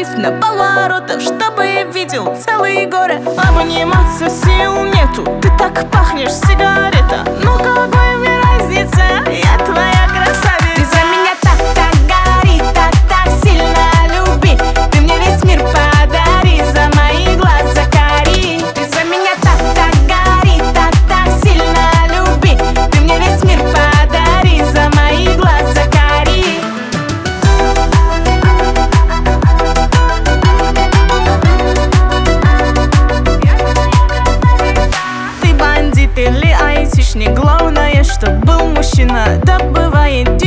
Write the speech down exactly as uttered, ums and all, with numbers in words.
остановись на поворотах, чтобы видел целые горы. Обниматься сил нету, ты так пахнешь, сигарета. Ну какой мне разница, я твоя красавица. Ты за меня так-так гори, так-так сильно люби. Ты мне весь мир подари, за мои глаза кори. Ты за меня так-так гори, так-так сильно люби. Ты мне весь мир подари, за мои глаза кори. Ты бандит или айтишник, главное, чтоб был мужчина. Да бывает